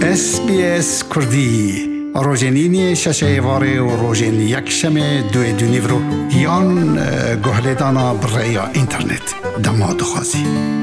SBS کردی روزنینی ششه واره و روزن یک شمه دوی دونیورو یان گهلیدانا برای اینترنت دماد خوازی.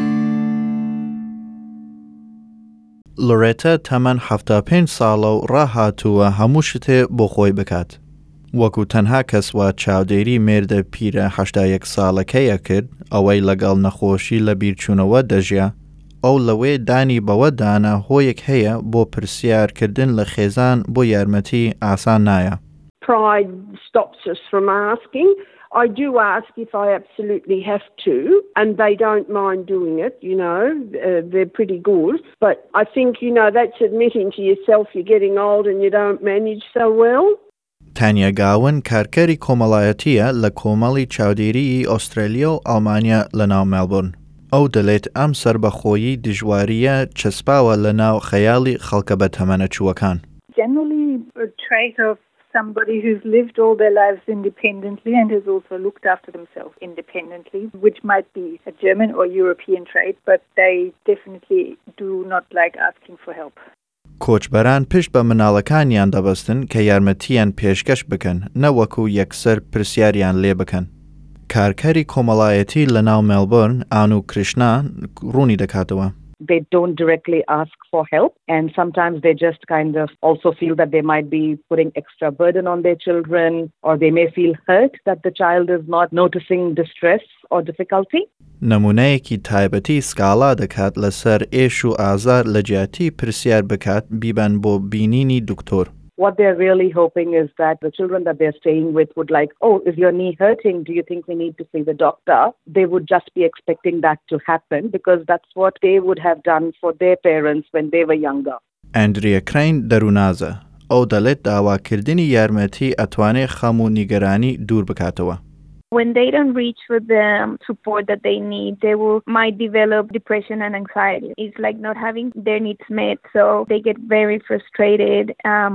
لوريتا تمن 75 ساڵە و ڕاهاتووە هەموو شتێ بۆ خۆی بکات. وەکو تەنها کەس وا چاودێری مێردە پیرە 81 ساڵەکەیە کرد ئەوەی لەگەڵ نەخۆشی لە بیرچوونەوە دەژیا ئەو لەوێ دانی بەوە دانا هۆیەک هەیە بۆ پرسیارکردن لە خێزان بۆ یارمەتی ئاسان نایە. Pride stops us from asking. I do ask if I absolutely have to, and they don't mind doing it, you know, they're pretty good. But I think, you know, that's admitting to yourself you're getting old and you don't manage so well. تانیا گاون کارکەری کۆمەڵایەتیە لە کۆمەڵی چاودێری ئوسترالیا و ئەڵمانیا لە ناو مێلبۆرن. ئەو دەڵێت ئەم سەربەخۆیی دژواریە چەسپاوە لە ناو خەیاڵی خەڵکە بە تەمەنەچووەکان. Generally a trait of somebody who's lived all their lives independently and has also looked after themselves independently, which might be a German or European trait, but they definitely do not like asking for help. کۆچبەران پشت بە مناڵەکانیان دەبەستن کە یارمەتیان پێشکەش بکەن نەوەکو یەکسەر پرسیاریان لێ بکەن. کارکەری کۆمەڵایەتی لە ناو مێلبۆرن ئانو کریشنا ڕوونی دەکاتەوە. They don't directly ask for help, and sometimes they just kind of also feel that they might be putting extra burden on their children, or they may feel hurt that the child is not noticing distress or difficulty. نمونەیەکی تایبەتی سکاڵا دەکات لەسەر ئێش و ئازار لە جیاتی پرسیار بکات بیبەن بۆ بینینی دکتۆر. What they're really hoping is that the children that they're staying with would like, oh, is your knee hurting? Do you think we need to see the doctor? They would just be expecting that to happen because that's what they would have done for their parents when they were younger. ئەندریا کراین دەرونازە. ئەو دەڵێت داواکردنی یارمەتی ئەتوانێت خەم و نیگەرانی دوور بکاتەوە. When they don't reach for the support that they need, they might develop depression and anxiety. It's like not having their needs met, so they get very frustrated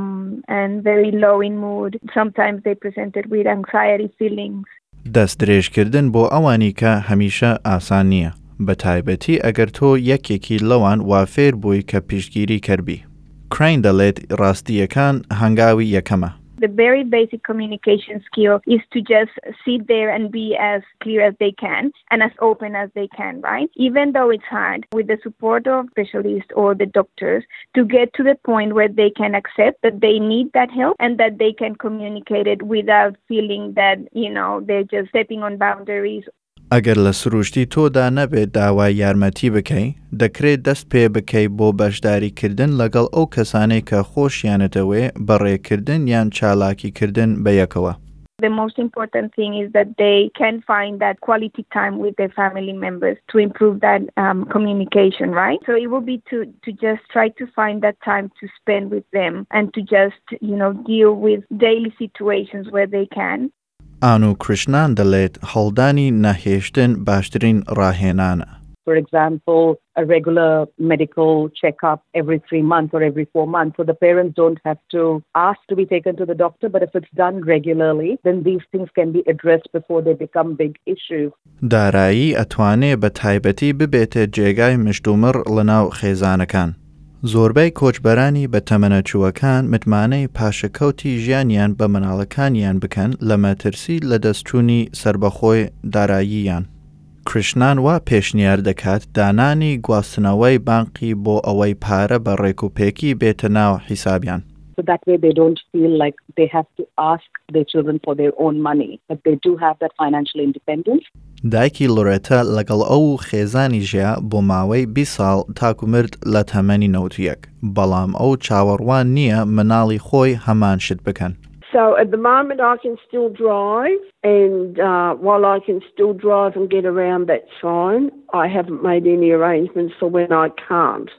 and very low in mood. Sometimes they presented with anxiety feelings. دەست درێژکردن بۆ ئەوانی کە هەمیشە ئاسان نییە. بە تایبەتی ئەگەر تۆ یەکێکی لەوان وافێر بووی کە پشتگیری کەربی. کراین دەڵێت ڕاستیەکان هەنگاوی یەکەمە. The very basic communication skill is to just sit there and be as clear as they can and as open as they can, right? Even though it's hard, with the support of specialists or the doctors, to get to the point where they can accept that they need that help and that they can communicate it without feeling that, you know, they're just stepping on boundaries. ئەگەر لە سروشتی تۆدا نەبێت داوای یارمەتی بکەی، دەکرێت دەست پێ بکەی بۆ بەشداریکردن لەگەڵ ئەو کەسانەی کە خۆشیانەتەوێ بەڕێکردن یان چالاکیکردن بە یەکەوە. The most important thing is that they can find that quality time with their family members to improve that communication, right? So it will be to just try to find that time to spend with them and to just, you know, deal with daily situations where they can. ئانو کریشنان دەڵێت هەڵدانی نەهێشتن باشترین ڕاهێنانە. For example, a regular medical checkup every 3 months or every 4 months, so the parents don't have to ask to be taken to the doctor, but if it's done regularly, then these things can be addressed before they become big issues. دارایی ئەتوانێ بە تایبەتی ببێتە جێگای مشتومڕ لەناو خێزانەکان. زۆربەی کۆچبەرانی بە تەمەنەچووەکان متمانەی پاشەکەوتی ژیانیان بە مناڵەکانیان بکەن لە مەترسی لە دەستچوونی سربەخۆی داراییان. کریشنان وا پێشنیار دەکات دانانی گواستنەوەی بانقی بۆ ئەوەی پارە بە ڕێکوپێکی بێتە ناو حیسابیان. So that way they don't feel like they have to ask their children for their own money, but they do have that financial independence. دایکی لورێتا لەگەڵ ئەو خێزانی ژیا بۆ ماوەی 20 ساڵ تاکومرد لە تەمەنی 91 بەڵام ئەو چاوەڕوان نییە مناڵی خۆی هەمان شت بکەن. So at the moment I can still drive, and while I can still drive and get around, that's fine. I haven't made any arrangements for when I can't.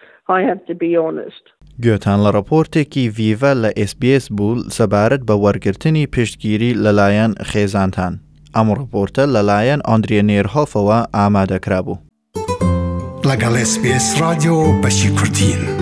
I have to be honest. گوێتان لە ڕپۆرتێکی ڤیڤە لە SBS بوو سەبارەت بە وەرگرتنی پشتگیری لەلایەن خێزانتان. ئەم ڕپۆرتە لەلایەن ئاندریا نێرهۆفەوە ئامادەکرا بوو. لەگەڵ SBS رادیۆ بەشی کوردین.